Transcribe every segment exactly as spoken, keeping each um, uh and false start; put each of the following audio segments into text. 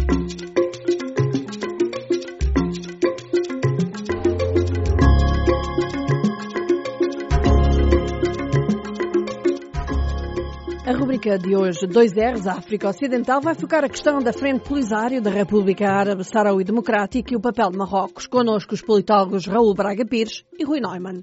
A rubrica de hoje, dois R's, a África Ocidental, vai focar a questão da Frente Polisário da República Árabe Saharaui Democrática e o papel de Marrocos. Connosco os politólogos Raul Braga Pires e Rui Neumann.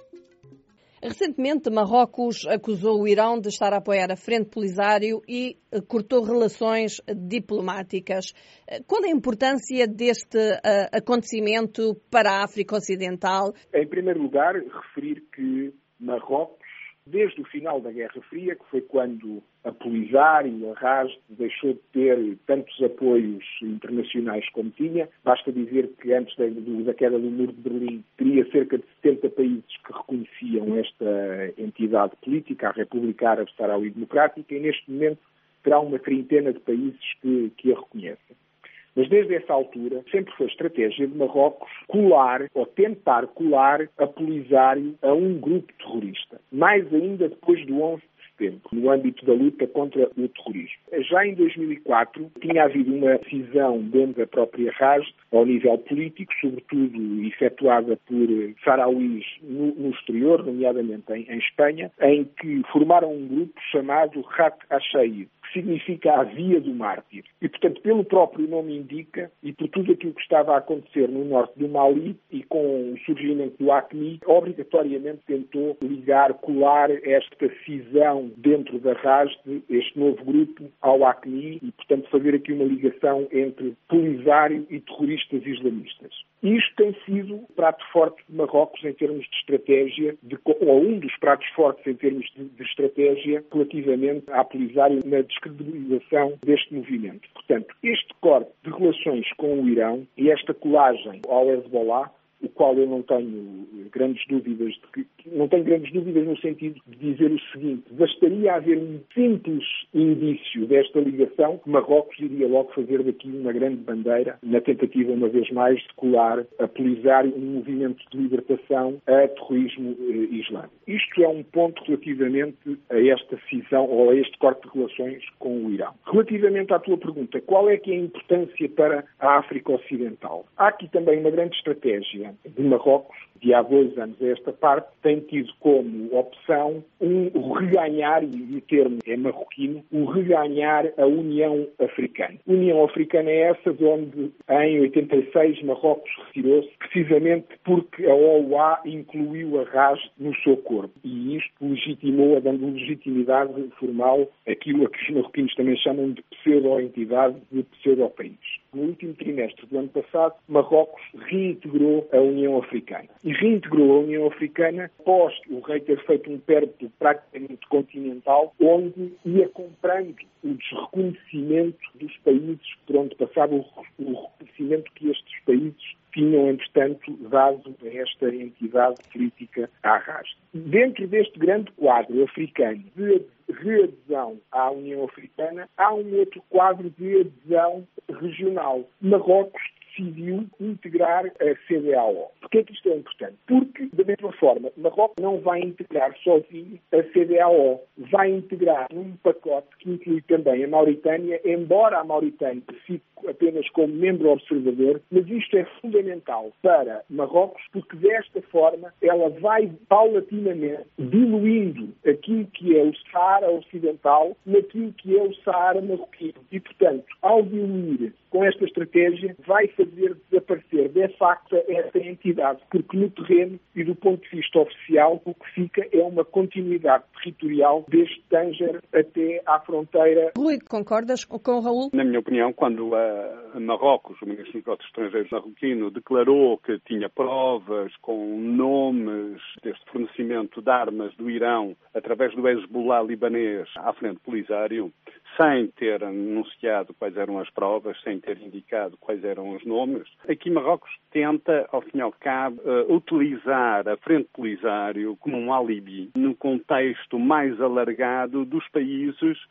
Recentemente, Marrocos acusou o Irão de estar a apoiar a Frente Polisário e cortou relações diplomáticas. Qual é a importância deste uh, acontecimento para a África Ocidental? Em primeiro lugar, referir que Marrocos, desde o final da Guerra Fria, que foi quando a Polisário, a Rasd, deixou de ter tantos apoios internacionais como tinha. Basta dizer que antes da, da queda do Muro de Berlim, teria cerca de setenta países que reconheciam esta entidade política, a República Árabe Saharaui Democrática, e neste momento terá uma trintena de países que, que a reconhecem. Mas desde essa altura sempre foi estratégia de Marrocos colar ou tentar colar a Polisário a um grupo terrorista. Mais ainda depois do onze de setembro, no âmbito da luta contra o terrorismo. Já em dois mil e quatro tinha havido uma decisão dentro da própria Rasd, ao nível político, sobretudo efetuada por sarauís no, no exterior, nomeadamente em, em Espanha, em que formaram um grupo chamado Khat al-Shahid, que significa a Via do Mártir. E, portanto, pelo próprio nome indica, e por tudo aquilo que estava a acontecer no norte do Mali e com o surgimento do AQMI, obrigatoriamente tentou ligar, colar esta cisão dentro da Rasd, este novo grupo, ao AQMI e, portanto, fazer aqui uma ligação entre Polisário e terroristas islamistas. Isto tem sido o prato forte de Marrocos em termos de estratégia, de, ou um dos pratos fortes em termos de, de estratégia relativamente à Polisário na descredibilização deste movimento. Portanto, este corte de relações com o Irão e esta colagem ao Hezbollah, o qual eu não tenho grandes dúvidas, de que, não tenho grandes dúvidas no sentido de dizer o seguinte: bastaria haver um simples indício desta ligação que Marrocos iria logo fazer daqui uma grande bandeira na tentativa, uma vez mais, de colar a Polisário um movimento de libertação a terrorismo eh, islâmico. Isto é um ponto relativamente a esta cisão ou a este corte de relações com o Irão. Relativamente à tua pergunta, qual é que é a importância para a África Ocidental? Há aqui também uma grande estratégia de Marrocos, de há dois anos a esta parte, tem tido como opção um, o reganhar, e o termo é marroquino, o reganhar a União Africana. A União Africana é essa de onde, em oitenta e seis, Marrocos retirou-se, precisamente porque a O U A incluiu a Rasd no seu corpo. E isto legitimou, dando legitimidade formal, aquilo a que os marroquinos também chamam de pseudo-entidade, de pseudo-país. No último trimestre do ano passado, Marrocos reintegrou a União Africana. E reintegrou a União Africana após o rei ter feito um périplo praticamente continental, onde ia comprando o desreconhecimento dos países por onde passava, o reconhecimento que estes países tinham, entretanto, dado a esta entidade política à Rasd. Dentro deste grande quadro africano de readesão à União Africana, há um outro quadro de adesão regional. Marrocos decidiu integrar a C D A O. Porquê é que isto é importante? Porque, da mesma forma, Marrocos não vai integrar sozinho a C D A O. Vai integrar num pacote que inclui também a Mauritânia, embora a Mauritânia fique apenas como membro observador, mas isto é fundamental para Marrocos, porque desta forma ela vai paulatinamente diluindo aquilo que é o Saara Ocidental naquilo que é o Saara Marroquino. E, portanto, ao diluir com esta estratégia, vai fazer desaparecer de facto essa entidade, porque no terreno e do ponto de vista oficial, o que fica é uma continuidade territorial desde Tanger até à fronteira. Rui, concordas com o Raul? Na minha opinião, quando a Marrocos, o Ministro dos Negócios Estrangeiros marroquino, declarou que tinha provas com nomes deste fornecimento de armas do Irão através do Hezbollah libanês à frente Polisário, sem ter anunciado quais eram as provas, sem ter indicado quais eram os nomes, aqui Marrocos tenta, ao fim e ao cabo, utilizar a Frente Polisário como um alibi no contexto mais alargado dos países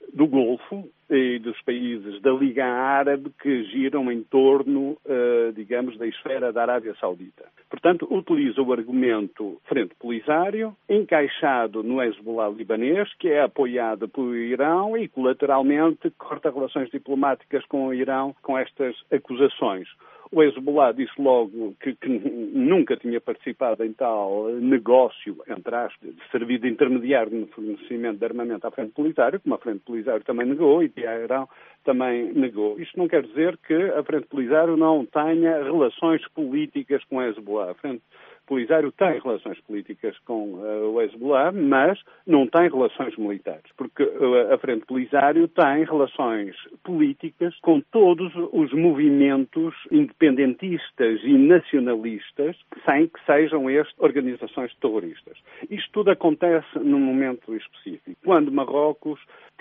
do Golfo e dos países da Liga Árabe que giram em torno, uh, digamos, da esfera da Arábia Saudita. Portanto, utiliza o argumento Frente Polisário, encaixado no Hezbollah libanês, que é apoiado pelo Irão e, colateralmente, corta relações diplomáticas com o Irão com estas acusações. O Hezbollah disse logo que, que nunca tinha participado em tal negócio, entre aspas, de servir de intermediário no fornecimento de armamento à Frente Polisário, como a Frente Polisário também negou e a Irão também negou. Isto não quer dizer que a Frente Polisário não tenha relações políticas com o Hezbollah. A Frente Polisário tem relações políticas com uh, o Hezbollah, mas não tem relações militares, porque uh, a Frente Polisário tem relações políticas com todos os movimentos independentistas e nacionalistas, sem que sejam estas organizações terroristas. Isto tudo acontece num momento específico, quando Marrocos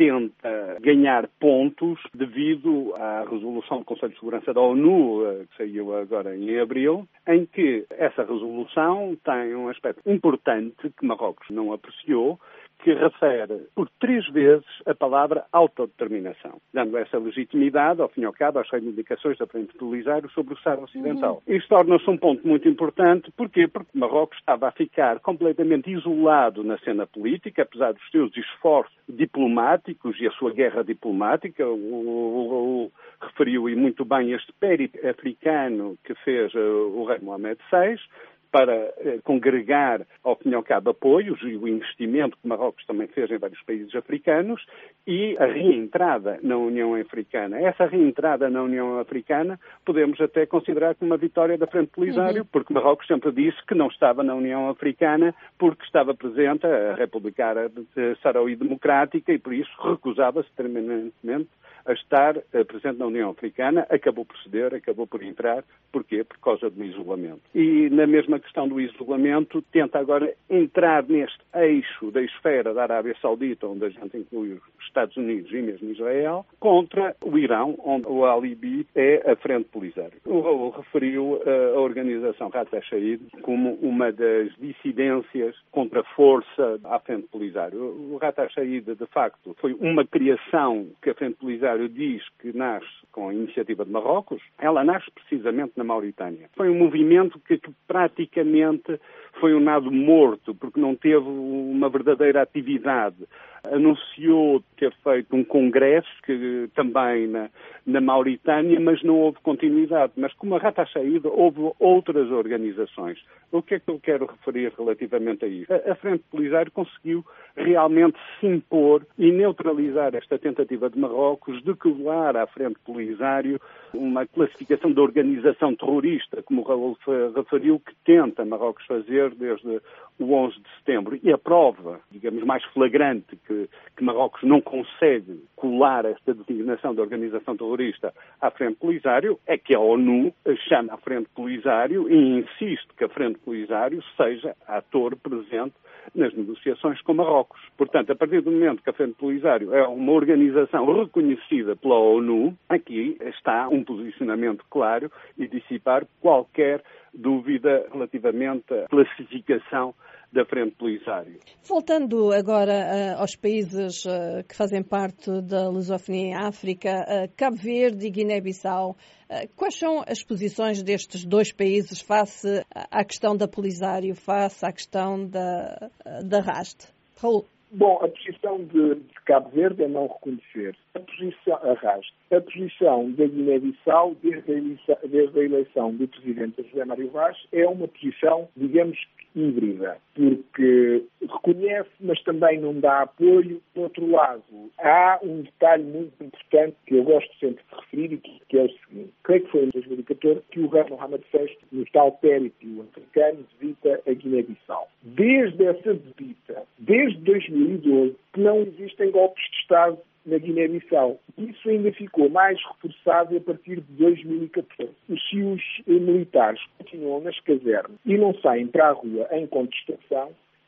tenta ganhar pontos devido à resolução do Conselho de Segurança da ONU, uh, que saiu agora em abril, em que essa resolução tem um aspecto importante que Marrocos não apreciou, que refere por três vezes a palavra autodeterminação, dando essa legitimidade, ao fim e ao cabo, às reivindicações da Frente Polisário sobre o Sáhara Ocidental. Uhum. Isto torna-se um ponto muito importante. Porquê? Porque Marrocos estava a ficar completamente isolado na cena política, apesar dos seus esforços diplomáticos e a sua guerra diplomática. O, o, o, referiu e muito bem este périplo africano que fez uh, o rei Mohamed seis, para eh, congregar, ao fim e ao cabo, apoios e o investimento que Marrocos também fez em vários países africanos e a reentrada na União Africana. Essa reentrada na União Africana podemos até considerar como uma vitória da Frente Polisário, uhum. porque Marrocos sempre disse que não estava na União Africana porque estava presente a República Árabe Saharaui Democrática e, por isso, recusava-se terminantemente a estar uh, presente na União Africana, acabou por ceder, acabou por entrar. Porquê? Por causa do isolamento. E na mesma questão do isolamento, tenta agora entrar neste eixo da esfera da Arábia Saudita, onde a gente inclui os Estados Unidos e mesmo Israel, contra o Irão, onde o Alibi é a Frente Polisário. O Raul referiu uh, a organização Rata Shaid como uma das dissidências contra a força à Frente Polisário. O Rata Shaid, de facto, foi uma criação que a Frente Polisário diz que nasce com a iniciativa de Marrocos. Ela nasce precisamente na Mauritânia. Foi um movimento que, que praticamente foi um nado morto, porque não teve uma verdadeira atividade. Anunciou ter feito um congresso que, também na, na Mauritânia, mas não houve continuidade. Mas como a Rata Shaid, houve outras organizações. O que é que eu quero referir relativamente a isso? A, a Frente Polisário conseguiu realmente se impor e neutralizar esta tentativa de Marrocos de colar à Frente Polisário uma classificação de organização terrorista, como o Raul referiu, que tenta Marrocos fazer desde o onze de setembro. E a prova, digamos, mais flagrante que, que Marrocos não consegue colar esta designação de organização terrorista à Frente Polisário é que a ONU chama a Frente Polisário e insiste que a Frente Polisário seja ator presente nas negociações com Marrocos. Portanto, a partir do momento que a Frente Polisário é uma organização reconhecida pela ONU, aqui está um posicionamento claro e dissipar qualquer dúvida relativamente à classificação da Frente Polisário. Voltando agora uh, aos países uh, que fazem parte da lusofonia em África, uh, Cabo Verde e Guiné-Bissau, uh, quais são as posições destes dois países face à questão da Polisário, face à questão da, da R A S T? Raul? Bom, a posição de, de Cabo Verde é não reconhecer a posição, a R A S T. A posição da Guiné-Bissau, desde a, eleição, desde a eleição do presidente José Mário Vaz, é uma posição, digamos, híbrida, porque reconhece, mas também não dá apoio. Por outro lado, há um detalhe muito importante que eu gosto sempre de referir e que, que é o seguinte. Creio que foi em dois mil e catorze que o rei Mohamed sexto, no tal périplo africano, visita a Guiné-Bissau. Desde essa visita, desde dois mil e doze, que não existem golpes de Estado na Guiné-Bissau. Isso ainda ficou mais reforçado a partir de dois mil e catorze. Se os militares continuam nas casernas e não saem para a rua em contestação,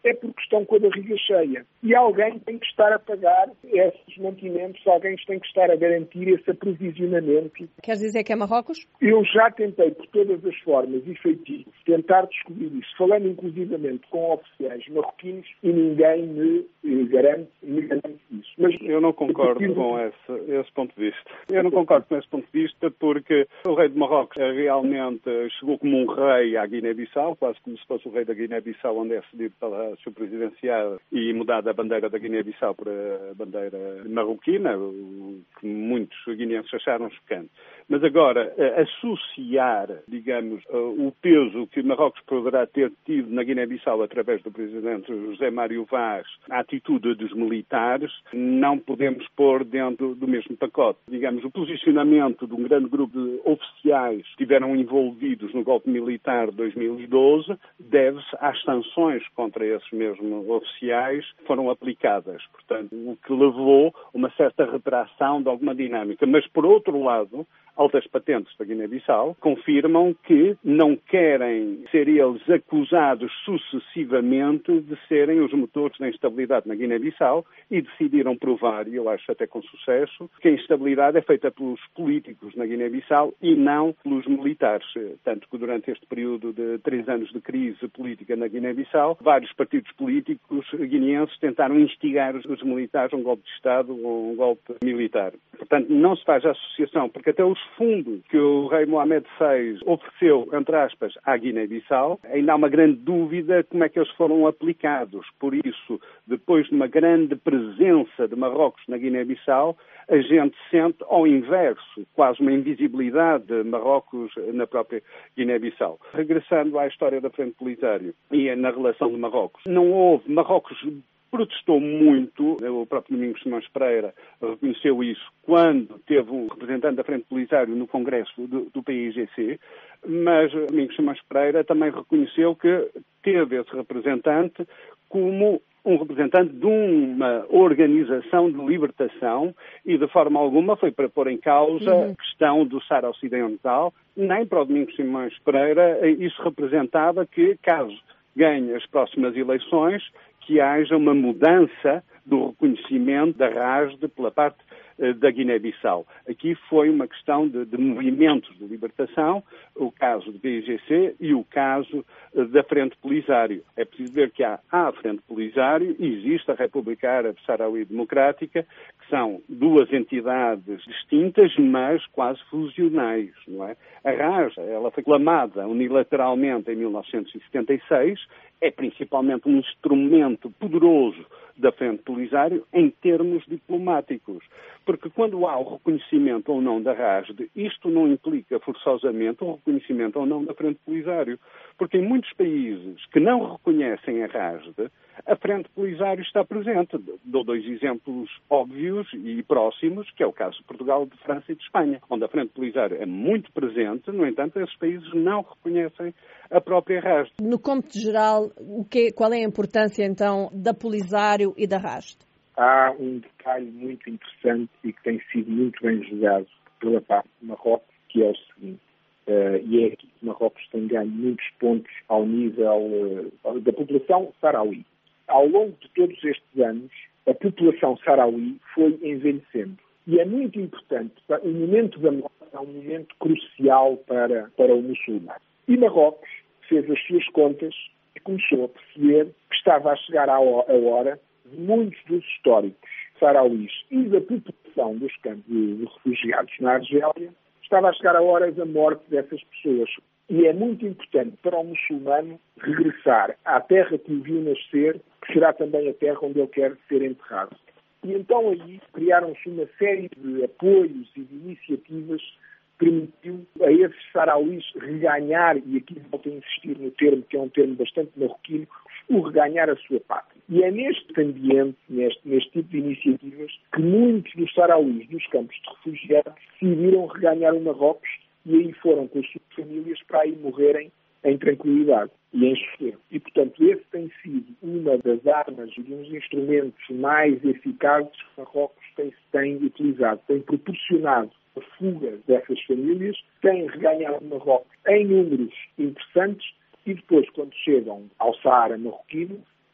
é porque estão com a barriga cheia. E alguém tem que estar a pagar esses mantimentos, alguém tem que estar a garantir esse aprovisionamento. Queres dizer que é Marrocos? Eu já tentei, por todas as formas e feitiços, tentar descobrir isso, falando inclusivamente com oficiais marroquinos, e ninguém me eh, garante, me garante isso. Mas eu não concordo eu com esse, esse ponto de vista. Eu não concordo com esse ponto de vista porque o rei de Marrocos realmente chegou como um rei à Guiné-Bissau, quase como se fosse o rei da Guiné-Bissau, onde é cedido pela sua presidencial e mudada a bandeira da Guiné-Bissau para a bandeira marroquina, o que muitos guineenses acharam chocante. Mas agora, associar, digamos, o peso que Marrocos poderá ter tido na Guiné-Bissau através do presidente José Mário Vaz à atitude dos militares, não podemos pôr dentro do mesmo pacote. Digamos, o posicionamento de um grande grupo de oficiais que estiveram envolvidos no golpe militar de dois mil e doze deve-se às sanções contra esses mesmos oficiais que foram aplicadas. Portanto, o que levou a uma certa retração de alguma dinâmica. Mas, por outro lado, altas patentes da Guiné-Bissau confirmam que não querem ser eles acusados sucessivamente de serem os motores da instabilidade na Guiné-Bissau e decidiram provar, e eu acho até com sucesso, que a instabilidade é feita pelos políticos na Guiné-Bissau e não pelos militares. Tanto que durante este período de três anos de crise política na Guiné-Bissau, vários partidos políticos guineenses tentaram instigar os militares a um golpe de Estado ou um golpe militar. Portanto, não se faz a associação, porque até os fundos que o rei Mohamed seis ofereceu, entre aspas, à Guiné-Bissau, ainda há uma grande dúvida como é que eles foram aplicados. Por isso, depois de uma grande presença de Marrocos na Guiné-Bissau, a gente sente, ao inverso, quase uma invisibilidade de Marrocos na própria Guiné-Bissau. Regressando à história da Frente Polisário e na relação de Marrocos, não houve Marrocos protestou muito, o próprio Domingos Simões Pereira reconheceu isso quando teve um representante da Frente Polisário no Congresso do, do P I G C, mas Domingos Simões Pereira também reconheceu que teve esse representante como um representante de uma organização de libertação e de forma alguma foi para pôr em causa uhum. a questão do Saara Ocidental, nem para o Domingos Simões Pereira isso representava que, caso ganhe as próximas eleições, que haja uma mudança do reconhecimento da R A S D pela parte eh, da Guiné-Bissau. Aqui foi uma questão de, de movimentos de libertação, o caso do P I G C e o caso eh, da Frente Polisário. É preciso ver que há a Frente Polisário e existe a República Árabe Saharaui Democrática, que são duas entidades distintas, mas quase fusionais, não é? A R A S D, ela foi clamada unilateralmente em mil novecentos e setenta e seis, é principalmente um instrumento poderoso da Frente Polisário em termos diplomáticos. Porque quando há o reconhecimento ou não da R A S D, isto não implica forçosamente o reconhecimento ou não da Frente Polisário. Porque em muitos países que não reconhecem a R A S D, a Frente Polisário está presente. Dou dois exemplos óbvios e próximos, que é o caso de Portugal, de França e de Espanha, onde a Frente Polisário é muito presente, no entanto, esses países não reconhecem a própria R A S D. No cômputo geral, o que, qual é a importância, então, da Polisário e da R A S D? Há um detalhe muito interessante e que tem sido muito bem jogado pela parte de Marrocos, que é o seguinte, uh, e é aqui que Marrocos tem ganho muitos pontos ao nível uh, da população saharaui. Ao longo de todos estes anos, a população saharaui foi envelhecendo. E é muito importante, o momento da morte é um momento crucial para, para o muçulmano. E Marrocos fez as suas contas e começou a perceber que estava a chegar a hora de muitos dos históricos saharauis e da população dos campos de refugiados na Argélia, estava a chegar a hora da morte dessas pessoas. E é muito importante para o muçulmano regressar à terra que o viu nascer, que será também a terra onde ele quer ser enterrado. E então aí criaram-se uma série de apoios e de iniciativas que permitiu a esses saharauis reganhar, e aqui volto a insistir no termo, que é um termo bastante marroquino, o reganhar a sua pátria. E é neste ambiente, neste, neste tipo de iniciativas, que muitos dos saharauis dos campos de refugiados decidiram reganhar o Marrocos e aí foram com as suas famílias para aí morrerem em tranquilidade e em sossego. E, portanto, esse tem sido uma das armas e dos instrumentos mais eficazes que Marrocos tem, tem utilizado. Tem proporcionado a fuga dessas famílias, tem reganhado Marrocos em números interessantes e depois, quando chegam ao Saara marroquino,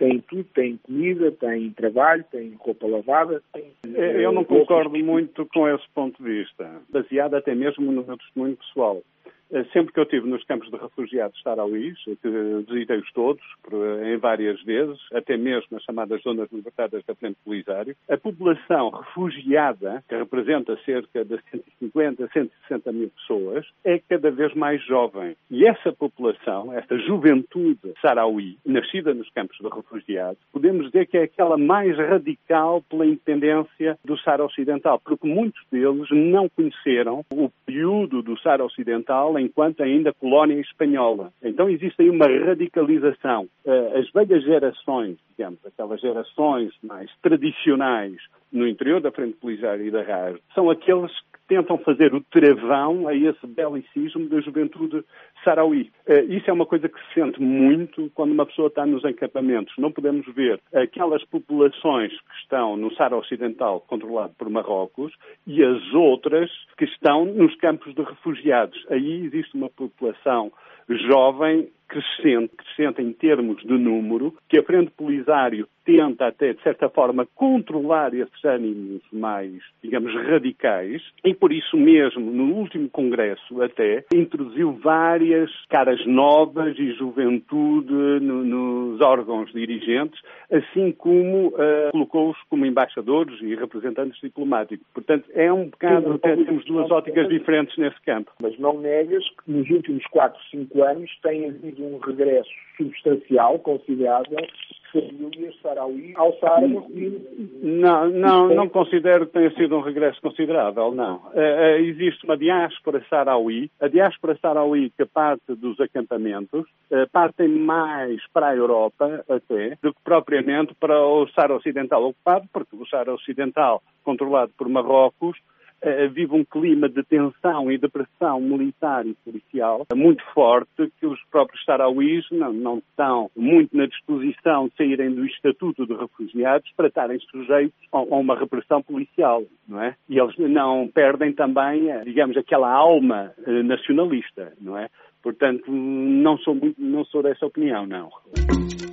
têm tudo, têm comida, têm trabalho, têm roupa lavada. Têm, Eu não concordo muito com esse ponto de vista, baseado até mesmo no meu testemunho pessoal. Sempre que eu estive nos campos de refugiados sarauís, que visitei-os todos, em várias vezes, até mesmo nas chamadas zonas libertadas da Frente Polisário, a população refugiada, que representa cerca de cento e cinquenta, cento e sessenta mil pessoas, é cada vez mais jovem. E essa população, essa juventude sarauí, nascida nos campos de refugiados, podemos dizer que é aquela mais radical pela independência do Saara Ocidental, porque muitos deles não conheceram o período do Saara Ocidental enquanto ainda colónia espanhola. Então existe aí uma radicalização. As velhas gerações, digamos, aquelas gerações mais tradicionais no interior da Frente Polisário e da R A S, são aqueles que tentam fazer o travão a esse belicismo da juventude sarauí. Isso é uma coisa que se sente muito quando uma pessoa está nos acampamentos. Não podemos ver aquelas populações que estão no Saara Ocidental, controlado por Marrocos, e as outras que estão nos campos de refugiados. Aí existe uma população jovem, crescente, crescente em termos de número, que a Frente Polisário tenta até, de certa forma, controlar esses ânimos mais, digamos, radicais, e por isso mesmo, no último congresso até, introduziu várias caras novas e juventude no, nos órgãos dirigentes, assim como uh, colocou-os como embaixadores e representantes diplomáticos. Portanto, é um bocado, até temos duas óticas diferentes nesse campo. Mas não negas que nos últimos quatro, cinco anos tem havido um regresso substancial, considerável, de famílias sarauí ao Saara marroquino. Não, não, não considero que tenha sido um regresso considerável, não. Uh, uh, existe uma diáspora sarauí, a diáspora sarauí que parte dos acampamentos, uh, partem mais para a Europa até, do que propriamente para o Saara Ocidental ocupado, porque o Saara Ocidental, controlado por Marrocos, Uh, vive um clima de tensão e de pressão militar e policial muito forte, que os próprios sarauís não, não estão muito na disposição de saírem do Estatuto de Refugiados para estarem sujeitos a, a uma repressão policial, não é? E eles não perdem também, digamos, aquela alma uh, nacionalista, não é? Portanto, não sou muito, não sou dessa opinião, não.